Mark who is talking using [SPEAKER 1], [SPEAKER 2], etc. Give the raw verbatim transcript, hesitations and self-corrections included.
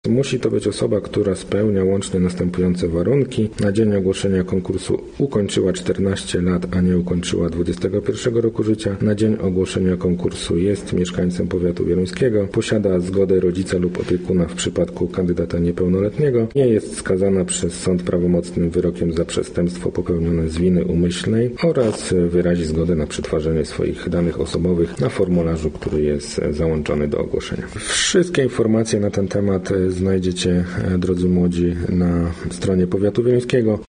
[SPEAKER 1] Musi to być osoba, która spełnia łącznie następujące warunki. Na dzień ogłoszenia konkursu ukończyła czternaście lat, a nie ukończyła dwudziestego pierwszego roku życia. Na dzień ogłoszenia konkursu jest mieszkańcem powiatu wieluńskiego. Posiada zgodę rodzica lub opiekuna w przypadku kandydata niepełnoletniego. Nie jest skazana przez sąd prawomocnym wyrokiem za przestępstwo popełnione z winy umyślnej oraz wyrazi zgodę na przetwarzanie swoich danych osobowych na formularzu, który jest załączony do ogłoszenia. Wszystkie informacje na ten temat znajdziecie, drodzy młodzi, na stronie powiatu wieluńskiego.